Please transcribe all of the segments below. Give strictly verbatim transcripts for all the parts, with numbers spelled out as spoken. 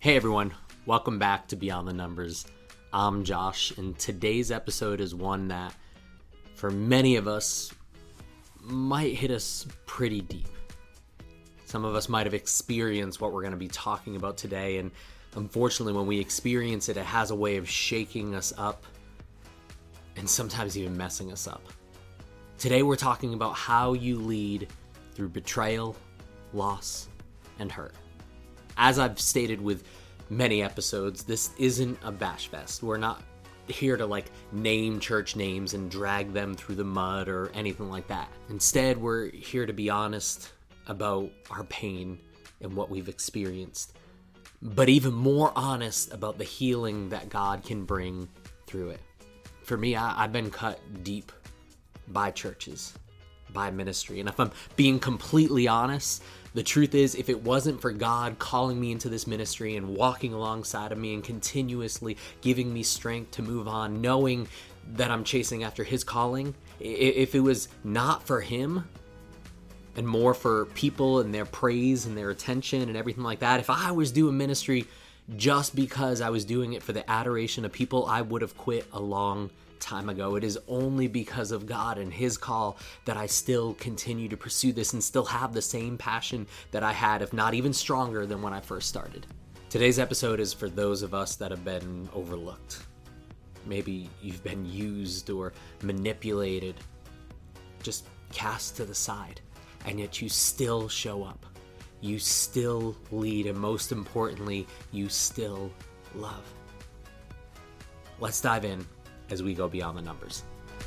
Hey everyone, welcome back to Beyond the Numbers. I'm Josh, and today's episode is one that, for many of us, might hit us pretty deep. Some of us might have experienced what we're going to be talking about today, and unfortunately when we experience it, it has a way of shaking us up and sometimes even messing us up. Today we're talking about how you lead through betrayal, loss, and hurt. As I've stated with many episodes, this isn't a bash fest. We're not here to like name church names and drag them through the mud or anything like that. Instead, we're here to be honest about our pain and what we've experienced, but even more honest about the healing that God can bring through it. For me, I, I've been cut deep by churches, by ministry. And if I'm being completely honest, the truth is, if it wasn't for God calling me into this ministry and walking alongside of me and continuously giving me strength to move on, knowing that I'm chasing after his calling, if it was not for him and more for people and their praise and their attention and everything like that, if I was doing ministry just because I was doing it for the adoration of people, I would have quit a long time ago. It is only because of God and his call that I still continue to pursue this and still have the same passion that I had, if not even stronger than when I first started. Today's episode is for those of us that have been overlooked. Maybe you've been used or manipulated, just cast to the side, and yet you still show up. You still lead, and most importantly, you still love. Let's dive in as we go beyond the numbers.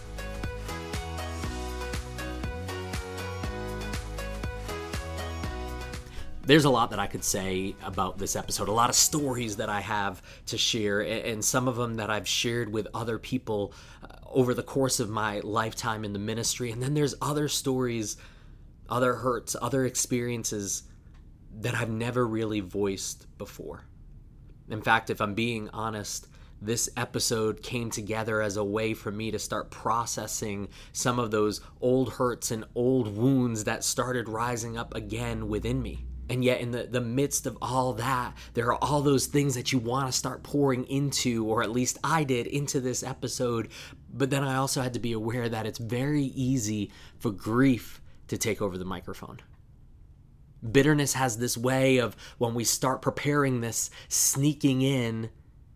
There's a lot that I could say about this episode, a lot of stories that I have to share, and some of them that I've shared with other people over the course of my lifetime in the ministry. And then there's other stories, other hurts, other experiences that I've never really voiced before. In fact, if I'm being honest, this episode came together as a way for me to start processing some of those old hurts and old wounds that started rising up again within me. And yet in the, the midst of all that, there are all those things that you want to start pouring into, or at least I did, into this episode. But then I also had to be aware that it's very easy for grief to take over the microphone. Bitterness has this way of, when we start preparing this, sneaking in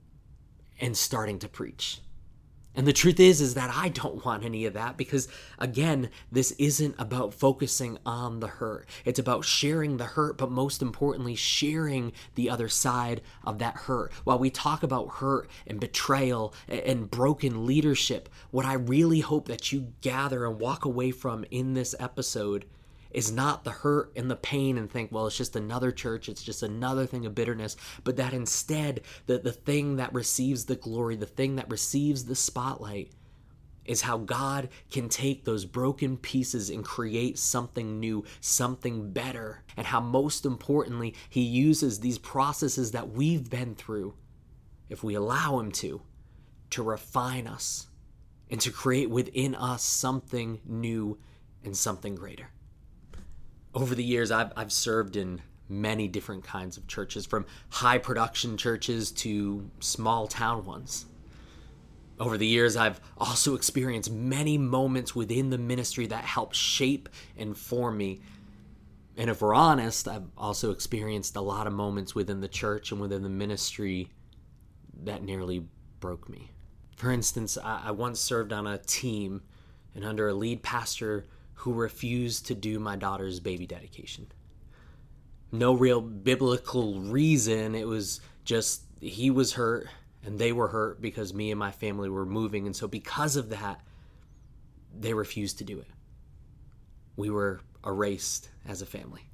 and starting to preach. And the truth is, is that I don't want any of that, because again, this isn't about focusing on the hurt. It's about sharing the hurt, but most importantly, sharing the other side of that hurt. While we talk about hurt and betrayal and broken leadership, what I really hope that you gather and walk away from in this episode is not the hurt and the pain and think, well, it's just another church, it's just another thing of bitterness, but that instead, the, the thing that receives the glory, the thing that receives the spotlight, is how God can take those broken pieces and create something new, something better, and how most importantly, he uses these processes that we've been through, if we allow him to, to refine us and to create within us something new and something greater. Over the years, I've I've served in many different kinds of churches, from high production churches to small town ones. Over the years, I've also experienced many moments within the ministry that helped shape and form me. And if we're honest, I've also experienced a lot of moments within the church and within the ministry that nearly broke me. For instance, I, I once served on a team and under a lead pastor who refused to do my daughter's baby dedication. No real biblical reason. It was just he was hurt and they were hurt because me and my family were moving. And so because of that, they refused to do it. We were erased as a family.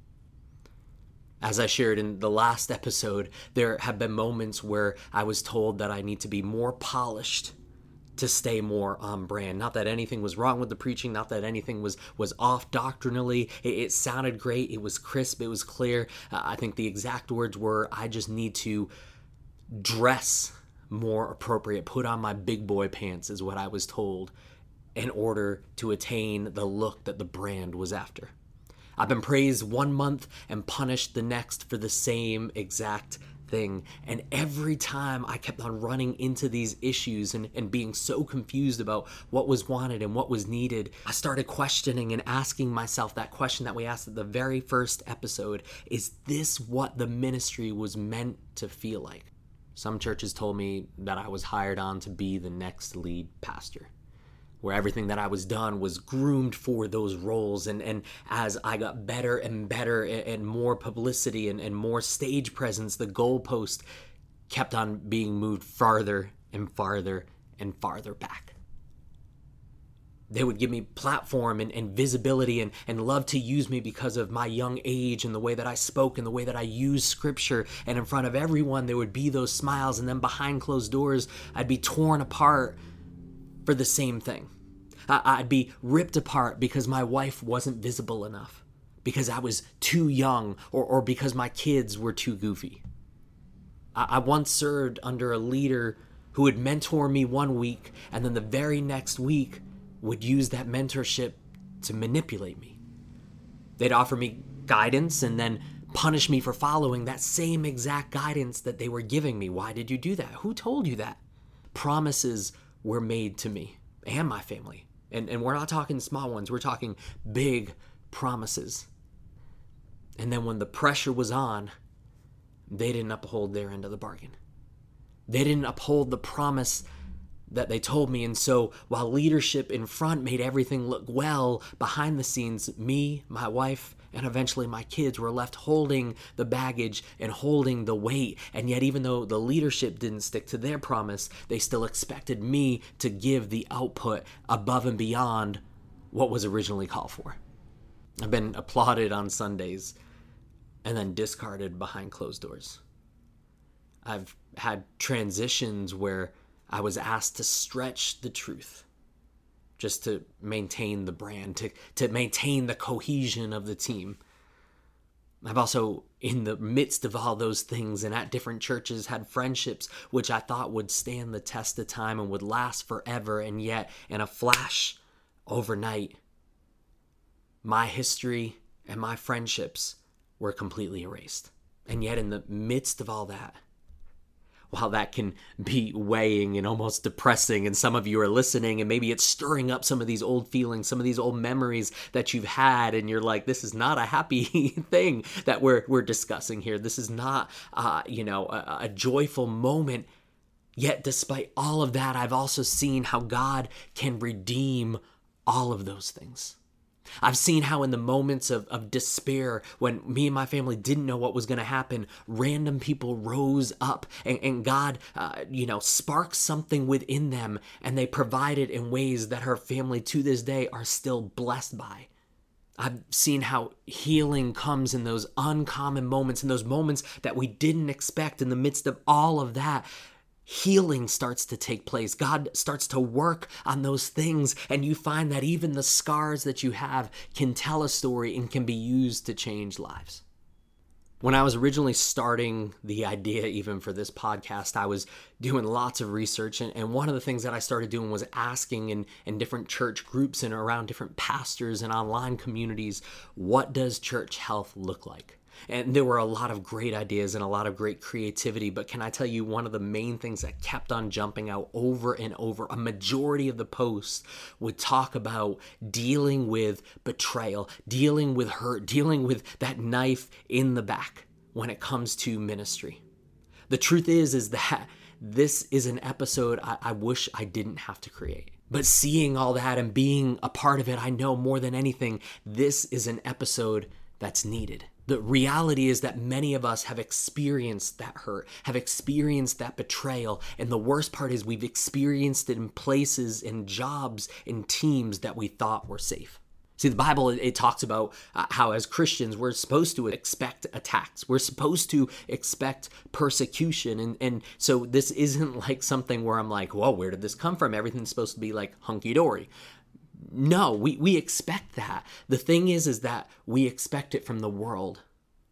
As I shared in the last episode, there have been moments where I was told that I need to be more polished to stay more on brand. Not that anything was wrong with the preaching, not that anything was was off doctrinally. It, it sounded great, it was crisp, it was clear. Uh, I think the exact words were, I just need to dress more appropriate, put on my big boy pants, is what I was told, in order to attain the look that the brand was after. I've been praised one month and punished the next for the same exact thing. And every time I kept on running into these issues and, and being so confused about what was wanted and what was needed, I started questioning and asking myself that question that we asked at the very first episode: is this what the ministry was meant to feel like? Some churches told me that I was hired on to be the next lead pastor, where everything that I was done was groomed for those roles. And, and as I got better and better and, and more publicity and, and more stage presence, the goalpost kept on being moved farther and farther and farther back. They would give me platform and, and visibility and, and love to use me because of my young age and the way that I spoke and the way that I used scripture. And in front of everyone, there would be those smiles. And then behind closed doors, I'd be torn apart for the same thing. I, I'd be ripped apart because my wife wasn't visible enough, because I was too young, or, or because my kids were too goofy. I, I once served under a leader who would mentor me one week, and then the very next week would use that mentorship to manipulate me. They'd offer me guidance and then punish me for following that same exact guidance that they were giving me. Why did you do that? Who told you that? Promises were made to me and my family. And, and we're not talking small ones. We're talking big promises. And then when the pressure was on, they didn't uphold their end of the bargain. They didn't uphold the promise that they told me. And so while leadership in front made everything look well, behind the scenes, me, my wife, and eventually my kids were left holding the baggage and holding the weight. And yet, even though the leadership didn't stick to their promise, they still expected me to give the output above and beyond what was originally called for. I've been applauded on Sundays and then discarded behind closed doors. I've had transitions where I was asked to stretch the truth just to maintain the brand, to, to maintain the cohesion of the team. I've also, in the midst of all those things and at different churches, had friendships which I thought would stand the test of time and would last forever. And yet, in a flash, overnight, my history and my friendships were completely erased. And yet, in the midst of all that, while that can be weighing and almost depressing, and some of you are listening and maybe it's stirring up some of these old feelings, some of these old memories that you've had, and you're like, this is not a happy thing that we're we're discussing here. This is not, uh, you know, a, a joyful moment. Yet, despite all of that, I've also seen how God can redeem all of those things. I've seen how in the moments of, of despair, when me and my family didn't know what was going to happen, random people rose up and, and God, uh, you know, sparked something within them, and they provided in ways that her family to this day are still blessed by. I've seen how healing comes in those uncommon moments, in those moments that we didn't expect. In the midst of all of that, healing starts to take place. God starts to work on those things, and you find that even the scars that you have can tell a story and can be used to change lives. When I was originally starting the idea even for this podcast, I was doing lots of research, and, and one of the things that I started doing was asking in, in different church groups and around different pastors and online communities, what does church health look like? And there were a lot of great ideas and a lot of great creativity, but can I tell you, one of the main things that kept on jumping out over and over, a majority of the posts would talk about dealing with betrayal, dealing with hurt, dealing with that knife in the back when it comes to ministry. The truth is, is that this is an episode I, I wish I didn't have to create. But seeing all that and being a part of it, I know more than anything, this is an episode that's needed. The reality is that many of us have experienced that hurt, have experienced that betrayal. And the worst part is we've experienced it in places, in jobs, in teams that we thought were safe. See, the Bible, it, it talks about uh, how as Christians, we're supposed to expect attacks. We're supposed to expect persecution. And, and so this isn't like something where I'm like, whoa, where did this come from? Everything's supposed to be like hunky-dory. No, we, we expect that. The thing is, is that we expect it from the world.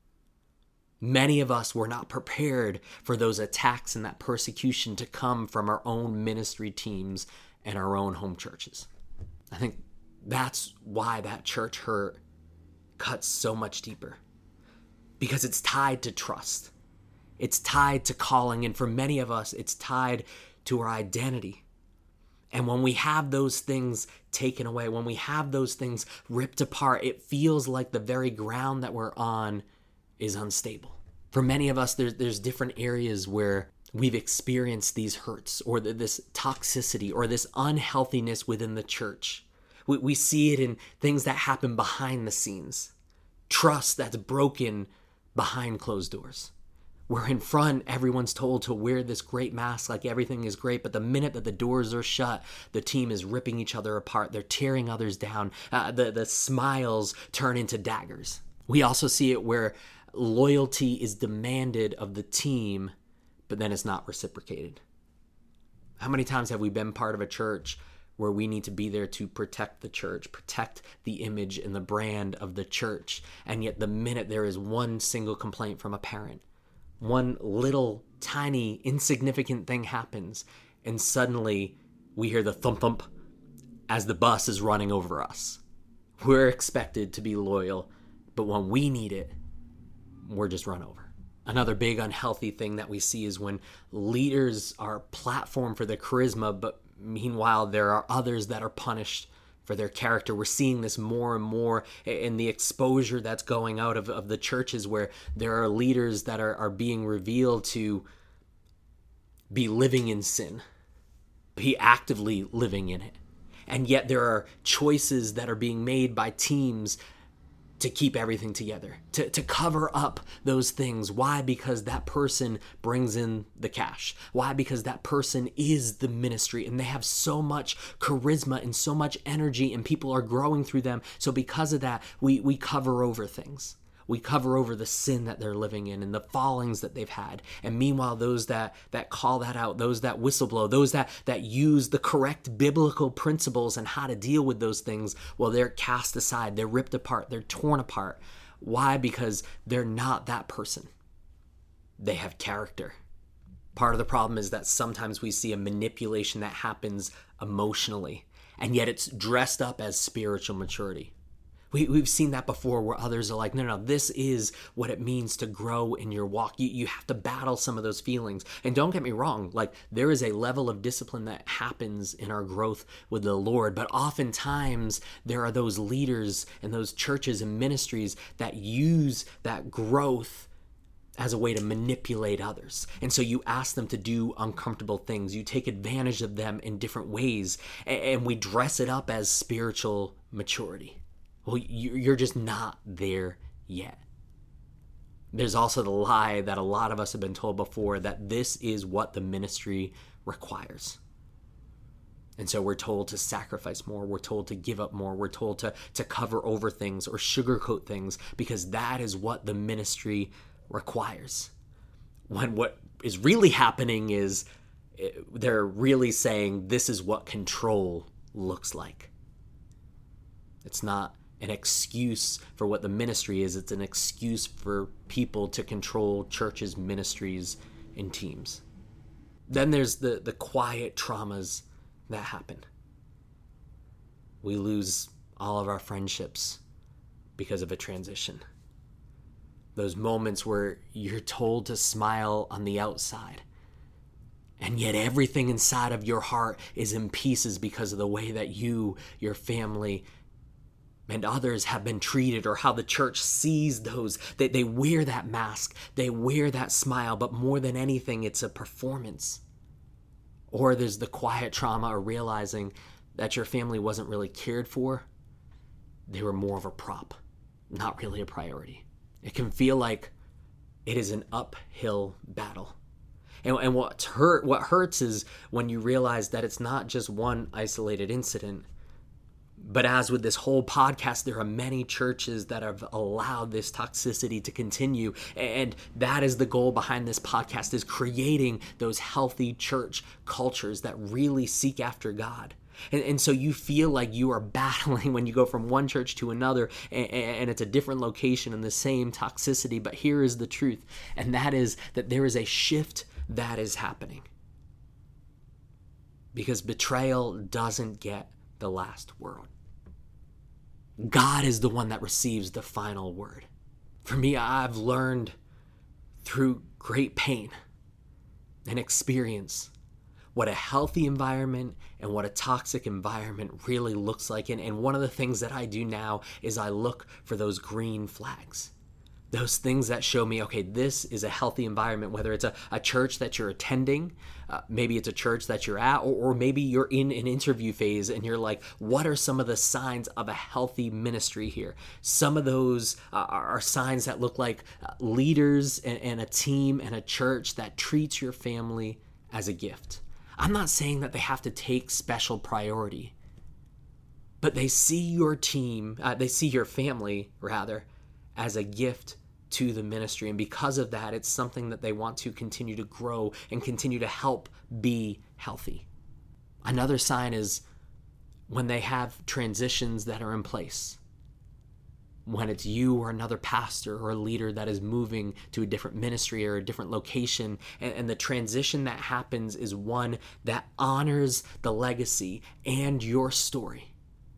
Many of us were not prepared for those attacks and that persecution to come from our own ministry teams and our own home churches. I think that's why that church hurt cuts so much deeper, because it's tied to trust. It's tied to calling, and for many of us, it's tied to our identity. And when we have those things taken away, when we have those things ripped apart, it feels like the very ground that we're on is unstable. For many of us, there's, there's different areas where we've experienced these hurts or the, this toxicity or this unhealthiness within the church. We, we see it in things that happen behind the scenes. Trust that's broken behind closed doors. Where in front, everyone's told to wear this great mask like everything is great, but the minute that the doors are shut, the team is ripping each other apart. They're tearing others down. Uh, the, the smiles turn into daggers. We also see it where loyalty is demanded of the team, but then it's not reciprocated. How many times have we been part of a church where we need to be there to protect the church, protect the image and the brand of the church, and yet the minute there is one single complaint from a parent, one little tiny insignificant thing happens, and suddenly we hear the thump thump as the bus is running over us. We're expected to be loyal, but when we need it, we're just run over. Another big unhealthy thing that we see is when leaders are platformed for their charisma, but meanwhile there are others that are punished for their character. We're seeing this more and more in the exposure that's going out of, of the churches, where there are leaders that are, are being revealed to be living in sin, be actively living in it. And yet there are choices that are being made by teams to keep everything together, to, to cover up those things. Why? Because that person brings in the cash. Why? Because that person is the ministry and they have so much charisma and so much energy and people are growing through them. So because of that, we, we cover over things. We cover over the sin that they're living in and the fallings that they've had. And meanwhile, those that, that call that out, those that whistleblow, those that, that use the correct biblical principles and how to deal with those things, well, they're cast aside, they're ripped apart, they're torn apart. Why? Because they're not that person. They have character. Part of the problem is that sometimes we see a manipulation that happens emotionally, and yet it's dressed up as spiritual maturity. We, we've seen that before where others are like, no, no, this is what it means to grow in your walk. You, you have to battle some of those feelings. And don't get me wrong, like there is a level of discipline that happens in our growth with the Lord. But oftentimes there are those leaders and those churches and ministries that use that growth as a way to manipulate others. And so you ask them to do uncomfortable things. You take advantage of them in different ways. And, and we dress it up as spiritual maturity. Well, you're just not there yet. There's also the lie that a lot of us have been told before, that this is what the ministry requires. And so we're told to sacrifice more. We're told to give up more. We're told to, to cover over things or sugarcoat things because that is what the ministry requires. When what is really happening is they're really saying this is what control looks like. It's not an excuse for what the ministry is. It's an excuse for people to control churches, ministries, and teams. Then there's the, the quiet traumas that happen. We lose all of our friendships because of a transition. Those moments where you're told to smile on the outside, and yet everything inside of your heart is in pieces because of the way that you, your family, and others have been treated, or how the church sees those. They, they wear that mask, they wear that smile, but more than anything, it's a performance. Or there's the quiet trauma of realizing that your family wasn't really cared for. They were more of a prop, not really a priority. It can feel like it is an uphill battle. And, and what's hurt, what hurts is when you realize that it's not just one isolated incident. But as with this whole podcast, there are many churches that have allowed this toxicity to continue. And that is the goal behind this podcast, is creating those healthy church cultures that really seek after God. And, and so you feel like you are battling when you go from one church to another, and, and it's a different location and the same toxicity. But here is the truth, and that is that there is a shift that is happening. Because betrayal doesn't get the last word. God is the one that receives the final word. For me, I've learned through great pain and experience what a healthy environment and what a toxic environment really looks like. And, and one of the things that I do now is I look for those green flags. Those things that show me, okay, this is a healthy environment, whether it's a, a church that you're attending, uh, maybe it's a church that you're at, or, or maybe you're in an interview phase and you're like, what are some of the signs of a healthy ministry here? Some of those uh, are signs that look like uh, leaders and, and a team and a church that treats your family as a gift. I'm not saying that they have to take special priority, but they see your team, uh, they see your family, rather, as a gift to the ministry. And because of that, it's something that they want to continue to grow and continue to help be healthy. Another sign is when they have transitions that are in place. When it's you or another pastor or a leader that is moving to a different ministry or a different location, and, and the transition that happens is one that honors the legacy and your story.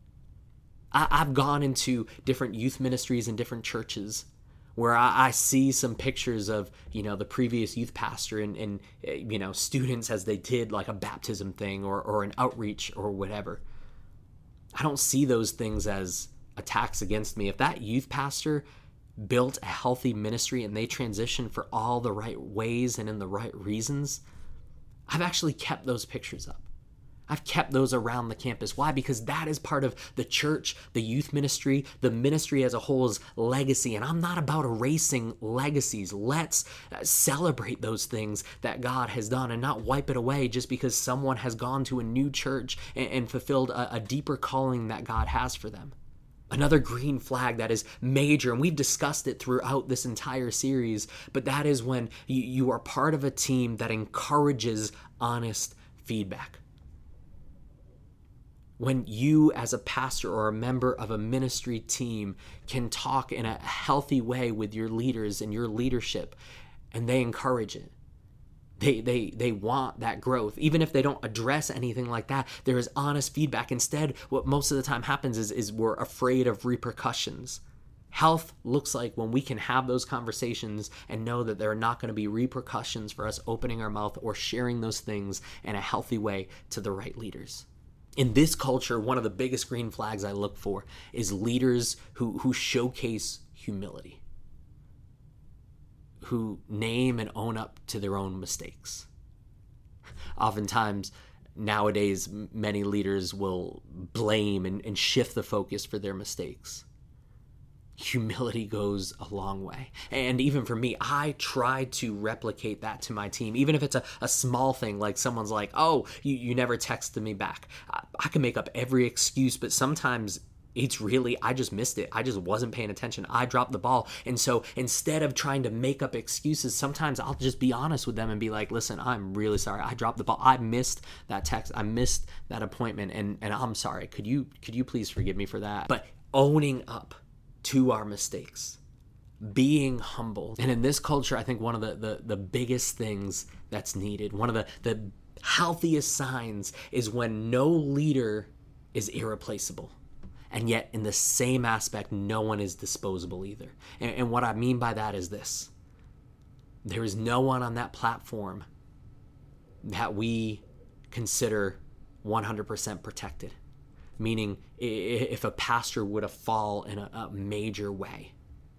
I, I've gone into different youth ministries and different churches where I, I see some pictures of, you know, the previous youth pastor and, and, you know, students as they did like a baptism thing or, or an outreach or whatever. I don't see those things as attacks against me. If that youth pastor built a healthy ministry and they transitioned for all the right ways and in the right reasons, I've actually kept those pictures up. I've kept those around the campus. Why? Because that is part of the church, the youth ministry, the ministry as a whole's legacy. And I'm not about erasing legacies. Let's celebrate those things that God has done and not wipe it away just because someone has gone to a new church and, and fulfilled a, a deeper calling that God has for them. Another green flag that is major, and we've discussed it throughout this entire series, but that is when you, you are part of a team that encourages honest feedback. When you as a pastor or a member of a ministry team can talk in a healthy way with your leaders and your leadership, and they encourage it. They, they, they want that growth. Even if they don't address anything like that, there is honest feedback. Instead, what most of the time happens is, is we're afraid of repercussions. Health looks like when we can have those conversations and know that there are not going to be repercussions for us opening our mouth or sharing those things in a healthy way to the right leaders. In this culture, one of the biggest green flags I look for is leaders who, who showcase humility, who name and own up to their own mistakes. Oftentimes, nowadays, many leaders will blame and, and shift the focus for their mistakes. Humility goes a long way. And even for me, I try to replicate that to my team. Even if it's a, a small thing, like someone's like, oh, you, you never texted me back. I, I can make up every excuse, but sometimes it's really, I just missed it. I just wasn't paying attention. I dropped the ball. And so instead of trying to make up excuses, sometimes I'll just be honest with them and be like, listen, I'm really sorry. I dropped the ball. I missed that text. I missed that appointment. And, and I'm sorry. Could you, could you please forgive me for that? But owning up to our mistakes, being humble. And in this culture, I think one of the, the, the biggest things that's needed, one of the, the healthiest signs is when no leader is irreplaceable. And yet, in the same aspect, no one is disposable either. And, and what I mean by that is this. There is no one on that platform that we consider one hundred percent protected. Meaning, if a pastor would have fall in a, a major way,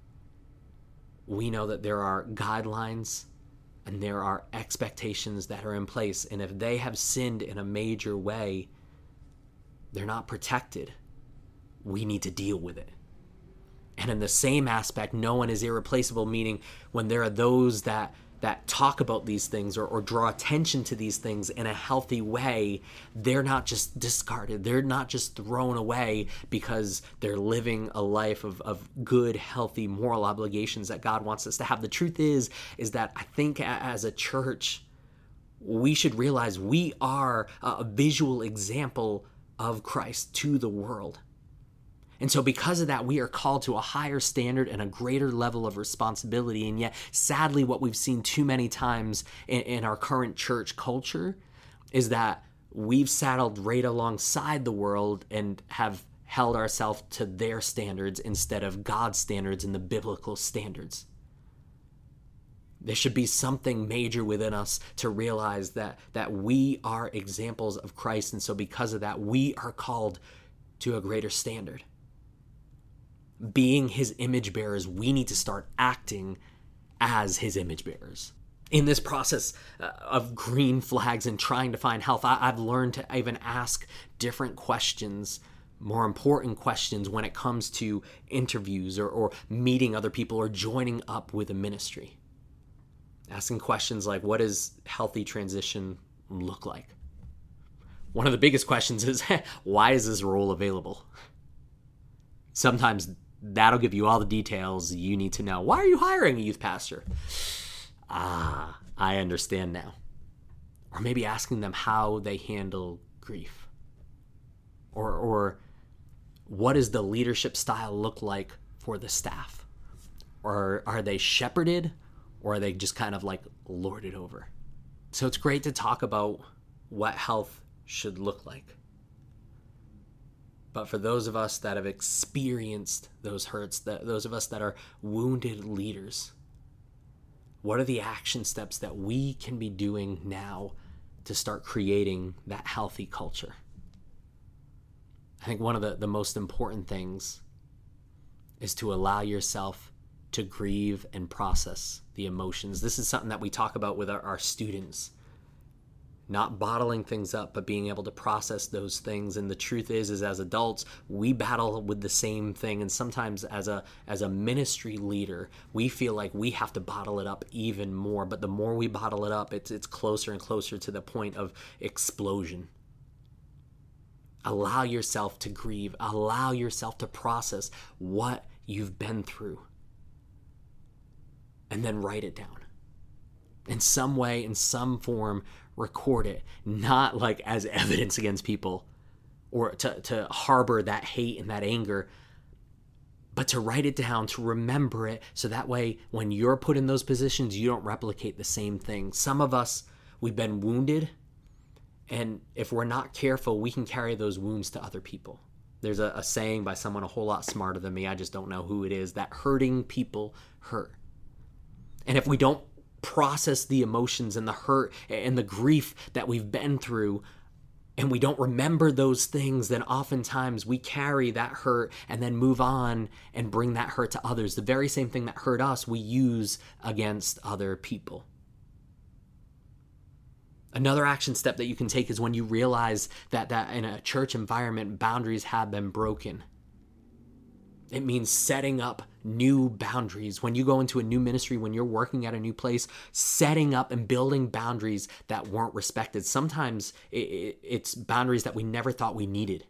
we know that there are guidelines and there are expectations that are in place. And if they have sinned in a major way, they're not protected. We need to deal with it. And in the same aspect, no one is irreplaceable, meaning when there are those that that talk about these things or, or draw attention to these things in a healthy way, they're not just discarded. They're not just thrown away because they're living a life of, of good, healthy, moral obligations that God wants us to have. The truth is, is that I think as a church, we should realize we are a visual example of Christ to the world. And so because of that, we are called to a higher standard and a greater level of responsibility. And yet, sadly, what we've seen too many times in, in our current church culture is that we've saddled right alongside the world and have held ourselves to their standards instead of God's standards and the biblical standards. There should be something major within us to realize that, that we are examples of Christ. And so because of that, we are called to a greater standard. Being his image bearers, we need to start acting as his image bearers. In this process uh, of green flags and trying to find health, I, I've learned to even ask different questions, more important questions when it comes to interviews or, or meeting other people or joining up with a ministry. Asking questions like, what does healthy transition look like? One of the biggest questions is, why is this role available? Sometimes that'll give you all the details you need to know. Why are you hiring a youth pastor? Ah, I understand now. Or maybe asking them how they handle grief. Or, or what does the leadership style look like for the staff? Or are they shepherded? Or are they just kind of like lorded over? So it's great to talk about what health should look like. But for those of us that have experienced those hurts, that those of us that are wounded leaders, what are the action steps that we can be doing now to start creating that healthy culture? I think one of the, the most important things is to allow yourself to grieve and process the emotions. This is something that we talk about with our, our students. Not bottling things up, but being able to process those things. And the truth is, is as adults, we battle with the same thing. And sometimes as a as a ministry leader, we feel like we have to bottle it up even more. But the more we bottle it up, it's it's closer and closer to the point of explosion. Allow yourself to grieve. Allow yourself to process what you've been through. And then write it down. In some way, in some form, record it. Not like as evidence against people or to, to harbor that hate and that anger, but to write it down, to remember it, so that way when you're put in those positions, you don't replicate the same thing. Some of us, we've been wounded, and if we're not careful, we can carry those wounds to other people. There's a, a saying by someone a whole lot smarter than me, I just don't know who it is, that hurting people hurt. And if we don't process the emotions and the hurt and the grief that we've been through, and we don't remember those things, then oftentimes we carry that hurt and then move on and bring that hurt to others. The very same thing that hurt us, we use against other people. Another action step that you can take is when you realize that, that in a church environment, boundaries have been broken. It means setting up new boundaries. When you go into a new ministry, when you're working at a new place, setting up and building boundaries that weren't respected. Sometimes it's boundaries that we never thought we needed.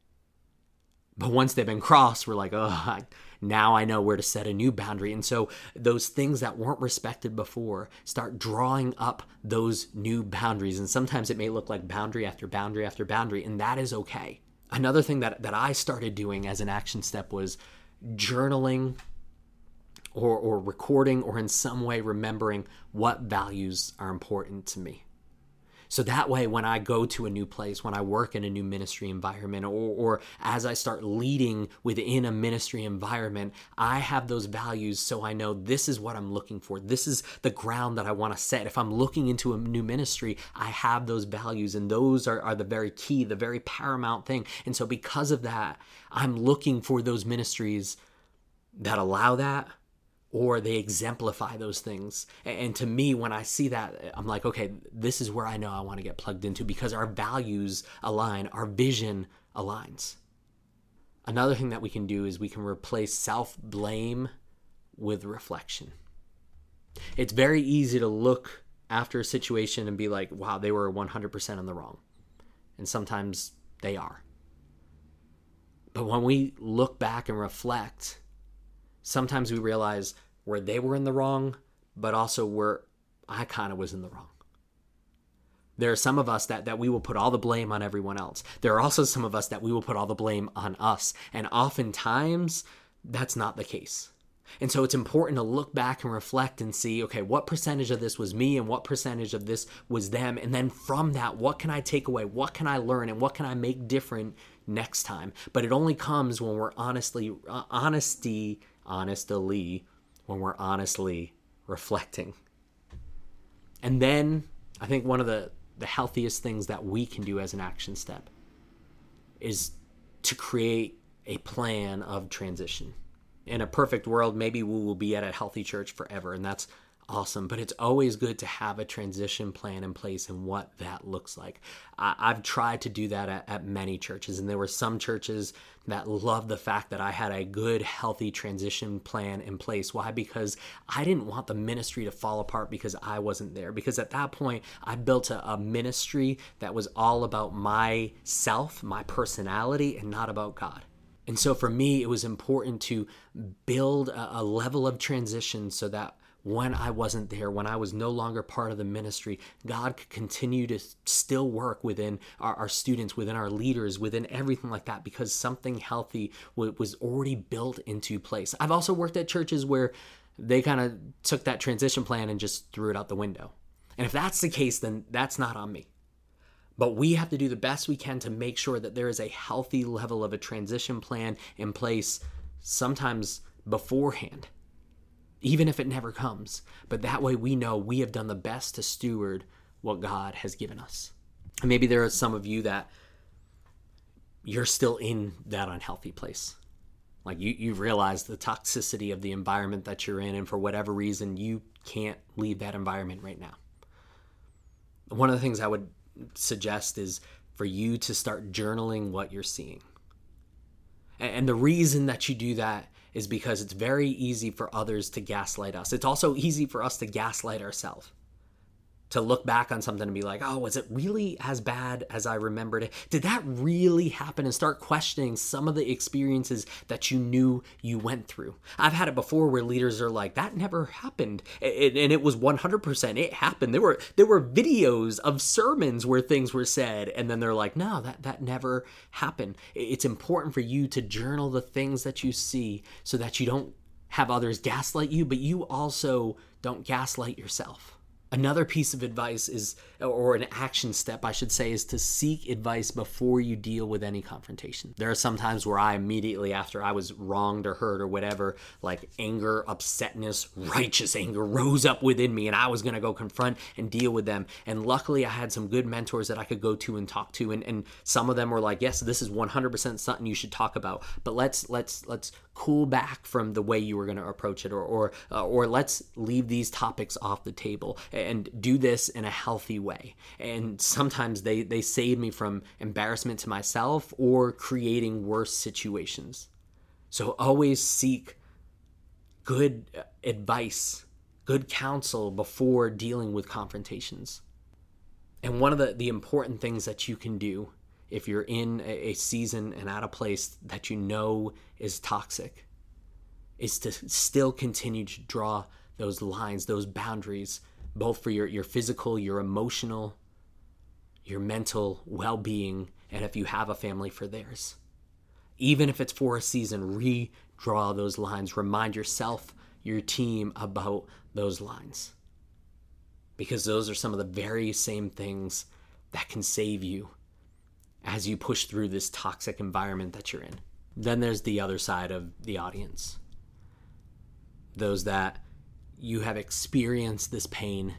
But once they've been crossed, we're like, oh, now I know where to set a new boundary. And so those things that weren't respected before, start drawing up those new boundaries. And sometimes it may look like boundary after boundary after boundary, and that is okay. Another thing that, that I started doing as an action step was journaling or, or recording or in some way remembering what values are important to me. So that way, when I go to a new place, when I work in a new ministry environment, or, or as I start leading within a ministry environment, I have those values so I know this is what I'm looking for. This is the ground that I want to set. If I'm looking into a new ministry, I have those values, and those are, are the very key, the very paramount thing. And so because of that, I'm looking for those ministries that allow that, or they exemplify those things. And to me, when I see that, I'm like, okay, this is where I know I want to get plugged into, because our values align, our vision aligns. Another thing that we can do is we can replace self-blame with reflection. It's very easy to look after a situation and be like, wow, they were one hundred percent in the wrong. And sometimes they are. But when we look back and reflect, sometimes we realize where they were in the wrong, but also where I kind of was in the wrong. There are some of us that, that we will put all the blame on everyone else. There are also some of us that we will put all the blame on us. And oftentimes, that's not the case. And so it's important to look back and reflect and see, okay, what percentage of this was me and what percentage of this was them? And then from that, what can I take away? What can I learn? And what can I make different next time? But it only comes when we're honestly, uh, honesty, honestly, when we're honestly reflecting. And then I think one of the, the healthiest things that we can do as an action step is to create a plan of transition. In a perfect world, maybe we will be at a healthy church forever, and that's awesome. But it's always good to have a transition plan in place and what that looks like. I, I've tried to do that at, at many churches, and there were some churches that loved the fact that I had a good, healthy transition plan in place. Why? Because I didn't want the ministry to fall apart because I wasn't there. Because at that point, I built a, a ministry that was all about myself, my personality, and not about God. And so for me, it was important to build a, a level of transition so that when I wasn't there, when I was no longer part of the ministry, God could continue to still work within our, our students, within our leaders, within everything like that, because something healthy w- was already built into place. I've also worked at churches where they kind of took that transition plan and just threw it out the window. And if that's the case, then that's not on me. But we have to do the best we can to make sure that there is a healthy level of a transition plan in place, sometimes beforehand, even if it never comes. But that way we know we have done the best to steward what God has given us. And maybe there are some of you that you're still in that unhealthy place. Like you, you realize the toxicity of the environment that you're in, and for whatever reason, you can't leave that environment right now. One of the things I would suggest is for you to start journaling what you're seeing. And the reason that you do that is because it's very easy for others to gaslight us. It's also easy for us to gaslight ourselves. To look back on something and be like, oh, was it really as bad as I remembered it? Did that really happen? And start questioning some of the experiences that you knew you went through. I've had it before where leaders are like, that never happened. And it was one hundred percent. It happened. There were there were videos of sermons where things were said. And then they're like, no, that, that never happened. It's important for you to journal the things that you see so that you don't have others gaslight you, but you also don't gaslight yourself. Another piece of advice is, or an action step, I should say, is to seek advice before you deal with any confrontation. There are some times where I immediately, after I was wronged or hurt or whatever, like anger, upsetness, righteous anger rose up within me, and I was going to go confront and deal with them. And luckily, I had some good mentors that I could go to and talk to, and, and some of them were like, yes, this is one hundred percent something you should talk about, but let's let's let's cool back from the way you were going to approach it, or or uh, or let's leave these topics off the table and do this in a healthy way. And sometimes they they save me from embarrassment to myself or creating worse situations. So always seek good advice, good counsel before dealing with confrontations. And one of the, the important things that you can do if you're in a season and at a place that you know is toxic, is to still continue to draw those lines, those boundaries, both for your, your physical, your emotional, your mental well-being, and if you have a family, for theirs. Even if it's for a season, redraw those lines. Remind yourself, your team, about those lines. Because those are some of the very same things that can save you as you push through this toxic environment that you're in. Then there's the other side of the audience. Those that you have experienced this pain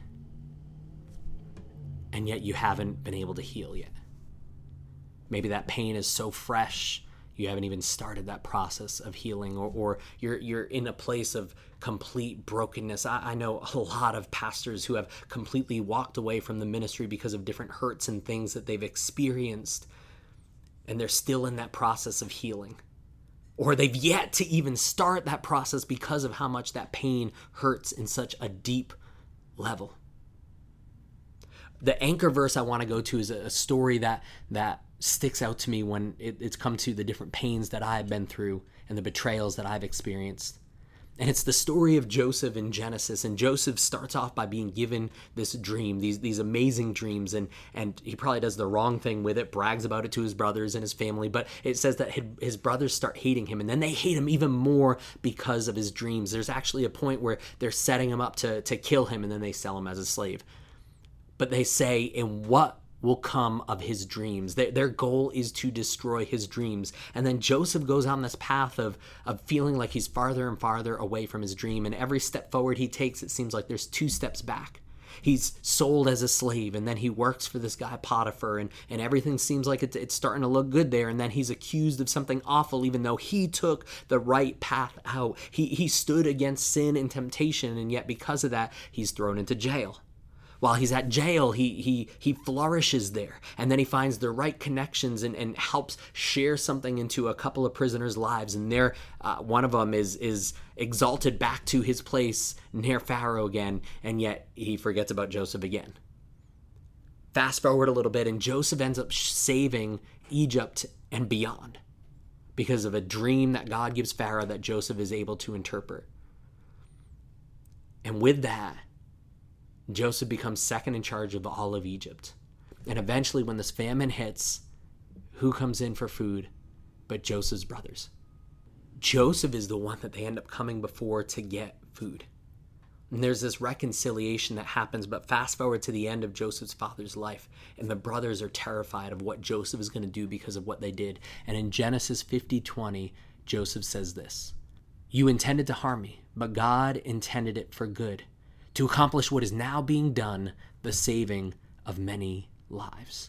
and yet you haven't been able to heal yet. Maybe that pain is so fresh, you haven't even started that process of healing, or, or you're you're in a place of complete brokenness. I, I know a lot of pastors who have completely walked away from the ministry because of different hurts and things that they've experienced, and they're still in that process of healing. Or they've yet to even start that process because of how much that pain hurts in such a deep level. The anchor verse I want to go to is a story that that sticks out to me when it, it's come to the different pains that I've been through and the betrayals that I've experienced. And it's the story of Joseph in Genesis. And Joseph starts off by being given this dream, these these amazing dreams, and and he probably does the wrong thing with it, brags about it to his brothers and his family, but it says that his, his brothers start hating him, and then they hate him even more because of his dreams. There's actually a point where they're setting him up to, to kill him, and then they sell him as a slave. But they say, in what will come of his dreams? Their, their goal is to destroy his dreams. And then Joseph goes on this path of, of feeling like he's farther and farther away from his dream. And every step forward he takes, it seems like there's two steps back. He's sold as a slave, and then he works for this guy Potiphar, and, and everything seems like it's, it's starting to look good there, and then he's accused of something awful, even though he took the right path out. He, he stood against sin and temptation, and yet because of that, he's thrown into jail. While he's at jail, he he he flourishes there, and then he finds the right connections and, and helps share something into a couple of prisoners' lives. And there, uh, one of them is is exalted back to his place near Pharaoh again, and yet he forgets about Joseph again. Fast forward a little bit, and Joseph ends up saving Egypt and beyond because of a dream that God gives Pharaoh that Joseph is able to interpret. And with that, Joseph becomes second in charge of all of Egypt. And eventually, when this famine hits, who comes in for food but Joseph's brothers? Joseph is the one that they end up coming before to get food. And there's this reconciliation that happens, but fast forward to the end of Joseph's father's life, and the brothers are terrified of what Joseph is going to do because of what they did. And in Genesis fifty twenty, Joseph says this: "You intended to harm me, but God intended it for good, to accomplish what is now being done, the saving of many lives."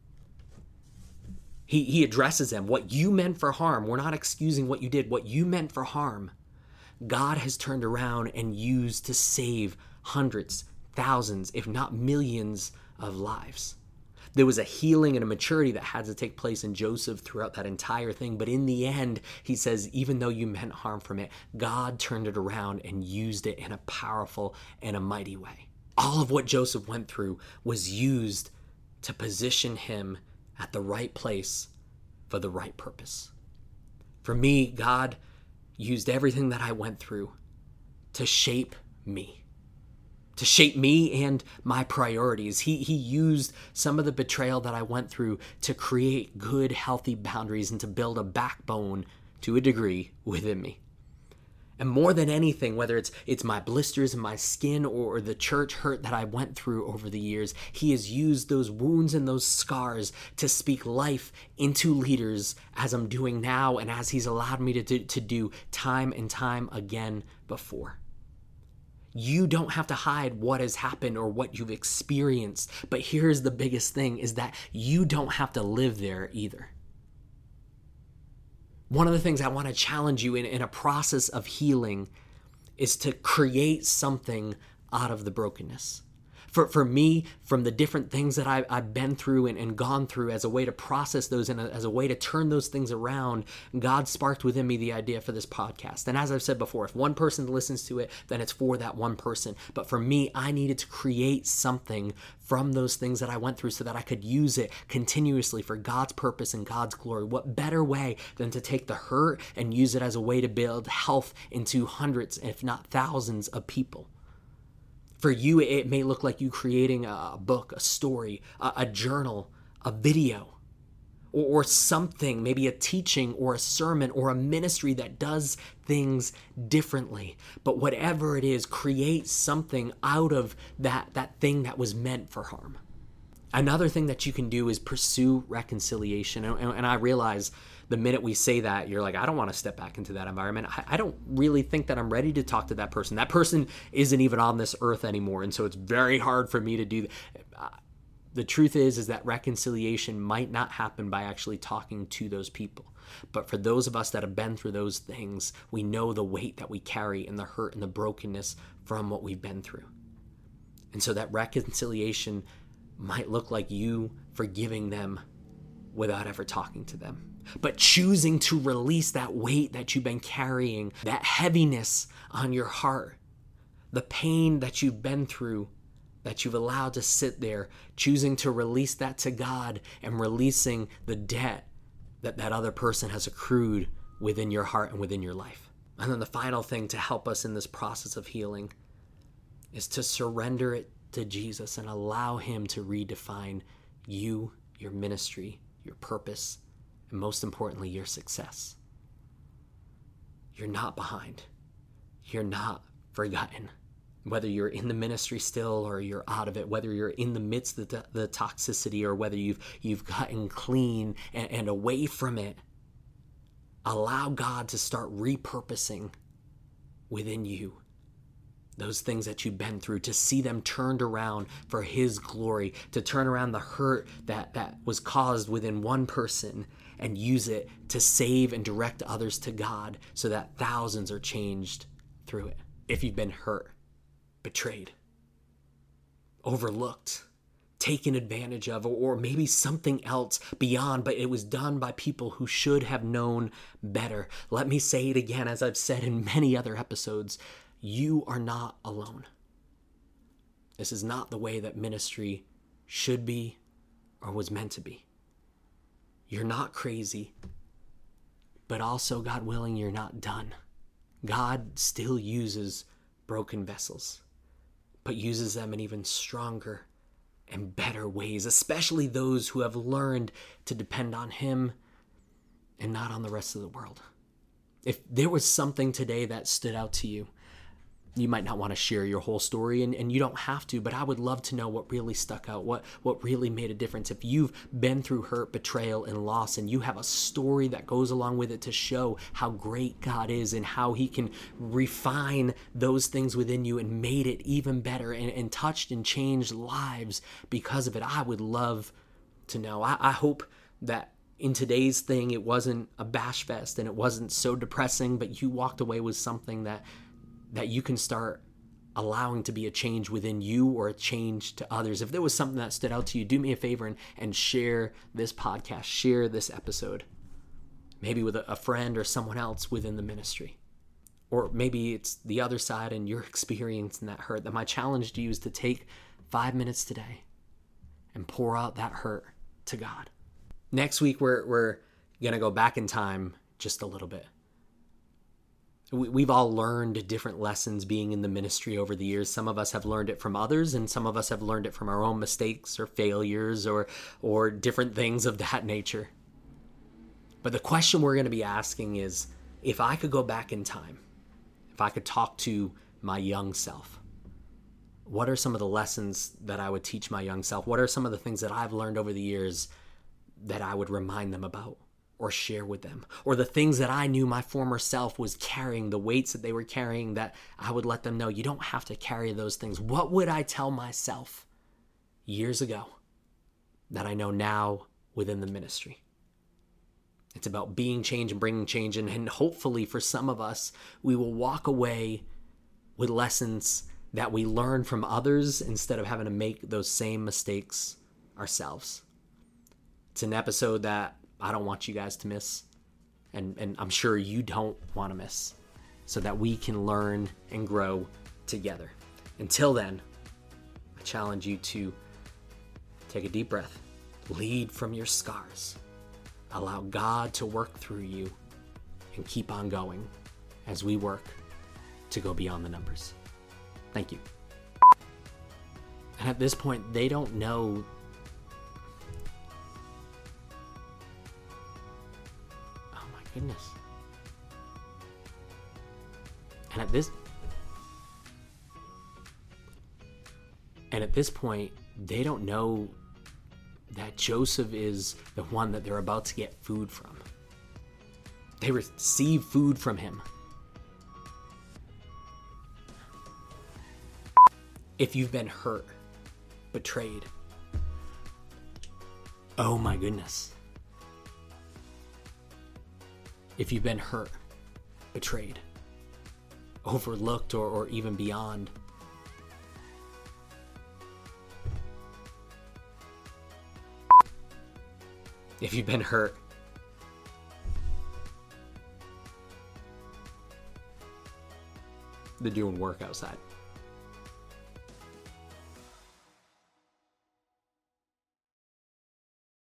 He, he addresses them. What you meant for harm, we're not excusing what you did. What you meant for harm, God has turned around and used to save hundreds, thousands, if not millions of lives. There was a healing and a maturity that had to take place in Joseph throughout that entire thing. But in the end, he says, even though you meant harm from it, God turned it around and used it in a powerful and a mighty way. All of what Joseph went through was used to position him at the right place for the right purpose. For me, God used everything that I went through to shape me. To shape me and my priorities. He he used some of the betrayal that I went through to create good, healthy boundaries and to build a backbone, to a degree, within me. And more than anything, whether it's it's my blisters in my skin or the church hurt that I went through over the years, he has used those wounds and those scars to speak life into leaders, as I'm doing now and as he's allowed me to do, to do time and time again before. You don't have to hide what has happened or what you've experienced. But here's the biggest thing, is that you don't have to live there either. One of the things I want to challenge you in, in a process of healing is to create something out of the brokenness. For for me, from the different things that I, I've been through and, and gone through, as a way to process those and a, as a way to turn those things around, God sparked within me the idea for this podcast. And as I've said before, if one person listens to it, then it's for that one person. But for me, I needed to create something from those things that I went through so that I could use it continuously for God's purpose and God's glory. What better way than to take the hurt and use it as a way to build health into hundreds, if not thousands, of people? For you, it may look like you creating a book, a story, a, a journal, a video, or, or something, maybe a teaching or a sermon or a ministry that does things differently. But whatever it is, create something out of that, that thing that was meant for harm. Another thing that you can do is pursue reconciliation. And, and, and I realize the minute we say that, you're like, I don't want to step back into that environment. I, I don't really think that I'm ready to talk to that person. That person isn't even on this earth anymore. And so it's very hard for me to do that. Uh, the truth is, is that reconciliation might not happen by actually talking to those people. But for those of us that have been through those things, we know the weight that we carry and the hurt and the brokenness from what we've been through. And so that reconciliation might look like you forgiving them without ever talking to them, but choosing to release that weight that you've been carrying, that heaviness on your heart, the pain that you've been through, that you've allowed to sit there, choosing to release that to God and releasing the debt that that other person has accrued within your heart and within your life. And then the final thing to help us in this process of healing is to surrender it to Jesus and allow him to redefine you, your ministry, your purpose, and most importantly, your success. You're not behind. You're not forgotten. Whether you're in the ministry still or you're out of it, whether you're in the midst of the, the toxicity or whether you've you've gotten clean and, and away from it, allow God to start repurposing within you those things that you've been through, to see them turned around for his glory, to turn around the hurt that, that was caused within one person and use it to save and direct others to God so that thousands are changed through it. If you've been hurt, betrayed, overlooked, taken advantage of, or maybe something else beyond, but it was done by people who should have known better. Let me say it again, as I've said in many other episodes, you are not alone. This is not the way that ministry should be or was meant to be. You're not crazy, but also, God willing, you're not done. God still uses broken vessels, but uses them in even stronger and better ways, especially those who have learned to depend on him and not on the rest of the world. If there was something today that stood out to you, you might not want to share your whole story, and, and you don't have to, but I would love to know what really stuck out, what, what really made a difference. If you've been through hurt, betrayal, and loss, and you have a story that goes along with it to show how great God is and how he can refine those things within you and made it even better and, and touched and changed lives because of it, I would love to know. I, I hope that in today's thing, it wasn't a bash fest and it wasn't so depressing, but you walked away with something that that you can start allowing to be a change within you or a change to others. If there was something that stood out to you, do me a favor and, and share this podcast, share this episode, maybe with a, a friend or someone else within the ministry. Or maybe it's the other side and you're experiencing that hurt. That my challenge to you is to take five minutes today and pour out that hurt to God. Next week, we're, we're going to go back in time just a little bit. We've all learned different lessons being in the ministry over the years. Some of us have learned it from others, and some of us have learned it from our own mistakes or failures or or different things of that nature. But the question we're going to be asking is, if I could go back in time, if I could talk to my young self, what are some of the lessons that I would teach my young self? What are some of the things that I've learned over the years that I would remind them about or share with them? Or the things that I knew my former self was carrying, the weights that they were carrying, that I would let them know, you don't have to carry those things. What would I tell myself years ago that I know now within the ministry? It's about being change and bringing change. And, and hopefully for some of us, we will walk away with lessons that we learn from others instead of having to make those same mistakes ourselves. It's an episode that I don't want you guys to miss, and, and I'm sure you don't want to miss, so that we can learn and grow together. Until then, I challenge you to take a deep breath, lead from your scars, allow God to work through you, and keep on going as we work to go beyond the numbers. Thank you. And at this point, they don't know Goodness. And at this and at this point, they don't know that Joseph is the one that they're about to get food from. They receive food from him. If you've been hurt, betrayed, oh my goodness. If you've been hurt, betrayed, overlooked, or, or even beyond, if you've been hurt, they're doing work outside.